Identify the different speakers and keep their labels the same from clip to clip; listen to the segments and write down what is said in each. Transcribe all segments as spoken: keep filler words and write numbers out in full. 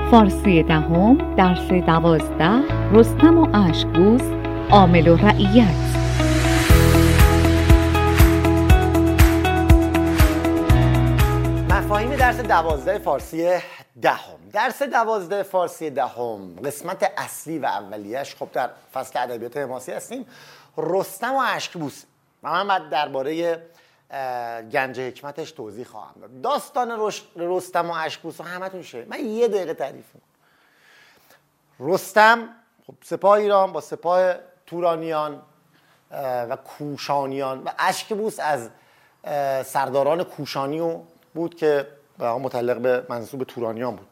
Speaker 1: فارسی دهم درس دوازده رستم و اشکبوس عامل و رعیت.
Speaker 2: مفاهیم درس دوازده فارسی دهم. درس دوازده فارسی دهم قسمت اصلی و اولیش، خب در فصل ادبیات حماسی هستیم، رستم و اشکبوس و من بعد درباره گنج حکمتش توضیح خواهم داد. داستان رستم و اشکبوس رو همتون شنید، من یه دقیقه تعریف میکنم. رستم خب سپاه ایران با سپاه تورانیان و کوشانیان و اشکبوس از سرداران کوشانی بود که متعلق به منسوب تورانیان بود.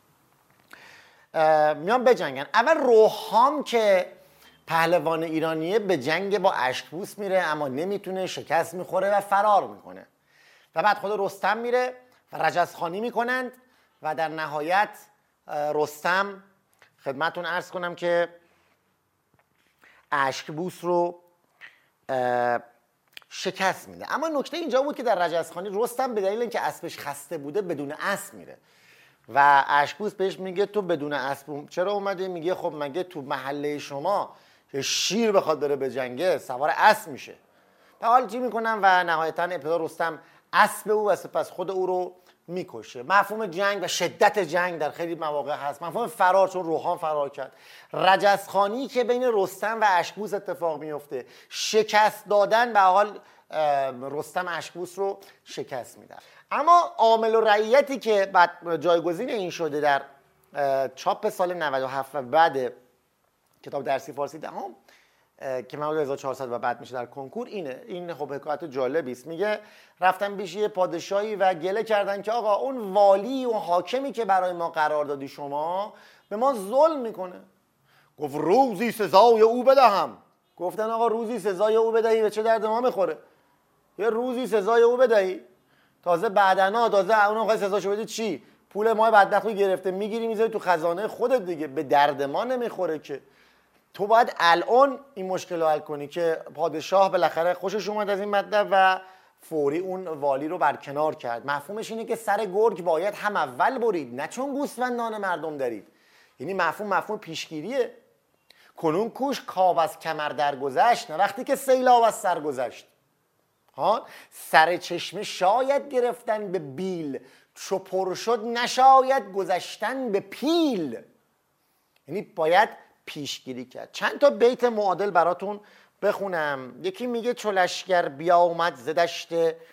Speaker 2: میان بجنگن. اول روحام که پهلوان ایرانیه به جنگ با اشکبوس میره، اما نمیتونه، شکست میخوره و فرار میکنه. و بعد خود رستم میره و رجزخوانی میکنند و در نهایت رستم، خدمتون عرض کنم که اشکبوس رو شکست میده. اما نکته اینجا بود که در رجزخوانی رستم به دلیل اینکه اسبش خسته بوده بدون اسب میره و اشکبوس بهش میگه تو بدون اسب چرا اومده؟ میگه خب مگه تو محله شما شیر بخواد بره به جنگه سوار اسب میشه؟ و حالا چی میکنن و نهایتا ابتدا رستم اسب او و سپس خود او رو میکشه. مفهوم جنگ و شدت جنگ در خیلی مواقع هست. مفهوم فرار، چون روحان فرار کرد. رجزخوانی که بین رستم و اشکبوس اتفاق میفته، شکست دادن، به حال رستم اشکبوس رو شکست میده. اما عامل و رعیتی که بعد جایگزین این شده در چاپ سال نود و هفت و بعد کتاب درسی فارسی دهم که مورد هزار و چهارصد و بعد میشه در کنکور، اینه. این خب حکایت جالبی است. میگه رفتن پیش یه پادشاهی و گله کردن که آقا اون والی و حاکمی که برای ما قرار دادی شما به ما ظلم میکنه. گفت روزی سزای او بدهم. گفتن آقا روزی سزای او بدهی به چه درد ما میخوره؟ یه روزی سزای او بدهی، تازه بعدنا تازه اون خواهی سزاشو بدی چی؟ پول ما بدبختو گرفته میگیری میذاری تو خزانه خودت دیگه، به درد ما نمیخوره که. تو باید الان این مشکل رو حل کنی که پادشاه بالاخره خوشش اومد از این مطلب و فوری اون والی رو برکنار کرد. مفهومش اینه که سر گرگ باید هم اول برید، نه چون گوسفندان مردم دارید. یعنی مفهوم مفهوم پیشگیریه. کنون کوش کاو از کمر درگذشت، نه وقتی که سیلاب از سر گذشت. ها سر چشمه شاید گرفتن به بیل، چو پر شد نشاید گذشتن به پیل. یعنی باید پیشگیری کرد. چند تا بیت معادل براتون بخونم. یکی میگه چو لشکر بیامد ز دشت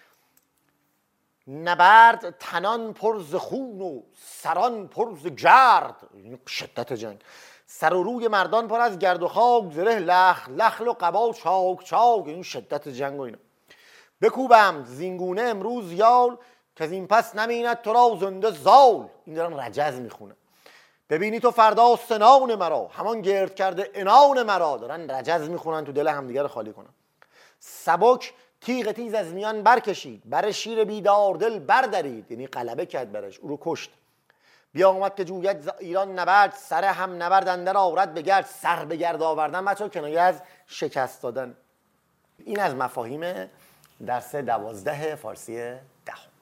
Speaker 2: نبرد، تنان پر ز خون و سران پر ز گرد. یعنی شدت جنگ. سر و روی مردان پر از گرد و خاک، زره لخ لخل و قبا چاک چاک. این شدت جنگ و اینا. بکوبم زینگونه امروز یال، که از این پس نمیند تو را زنده زال. این دارن رجز میخونه. ببینی تو فردا سنان مرا، همان گرد کرده انان مرا. دارن رجز میخونن تو دل همدیگه رو خالی کنن. سبک تیغ تیز از میان برکشید، بر شیر بیدار دل بردارید. یعنی غلبه کرد برش، او رو کشت. بیا آمد که جوید ایران نبرد، سر هم نبرد اندر آورد بگرد. سر به گرد آوردن بچه‌ها کنایه از شکست دادن. این از مفاهیم درس دوازده فارسی دهم.